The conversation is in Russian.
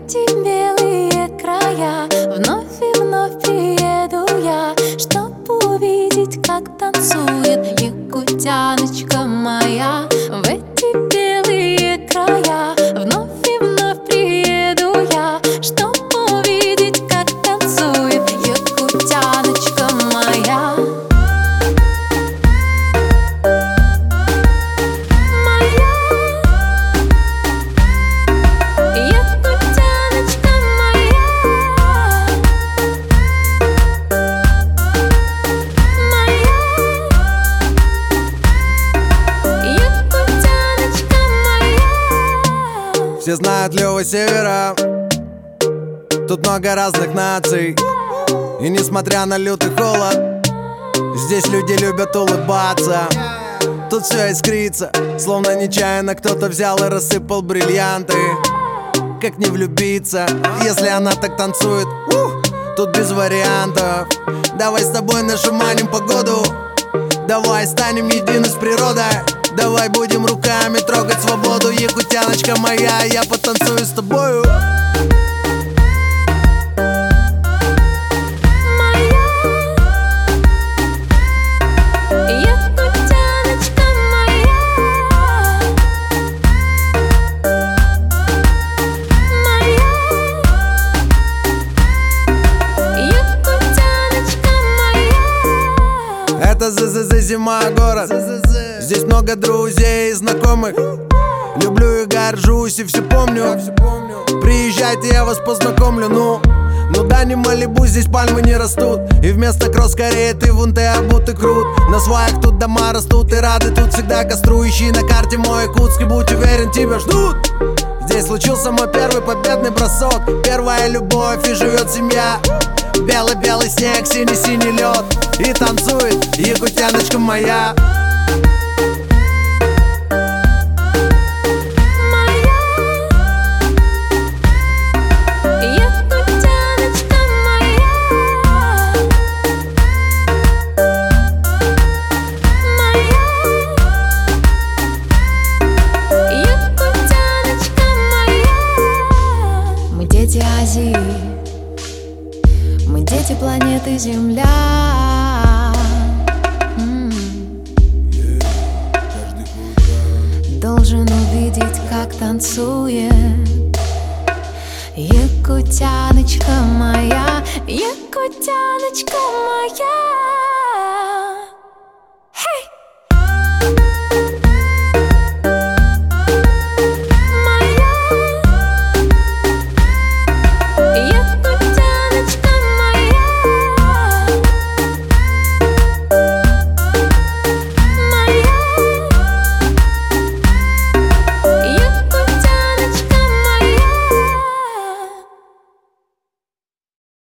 эти белые края вновь и вновь приеду я, чтоб увидеть, как танцует якутяночка моя. В эти белые края вновь и вновь приеду я, чтоб увидеть, как танцует якутяночка моя. Все знают Лёва Севера, тут много разных наций. И несмотря на лютый холод, здесь люди любят улыбаться. Тут все искрится, словно нечаянно кто-то взял и рассыпал бриллианты. Как не влюбиться, если она так танцует? Тут без вариантов. Давай с тобой нашуманим погоду, давай станем едины с природой. Давай будем руками трогать свободу, якутяночка моя, я потанцую с тобою. Это зима, город. Здесь много друзей и знакомых. Люблю и горжусь, и все помню. Приезжайте, я вас познакомлю. Ну да, не Малибу, здесь пальмы не растут. И вместо кросс корея ты вон ты обутый крут. На сваях тут дома растут, и рады тут всегда костру. Ищи на карте мой Якутский, будь уверен, тебя ждут. Здесь случился мой первый победный бросок, первая любовь, и живет семья. Белый-белый снег, синий-синий лед, и танцует якутяночка моя. Дети Азии, мы дети планеты Земля. Должен увидеть, как танцует якутяночка моя, якутяночка моя.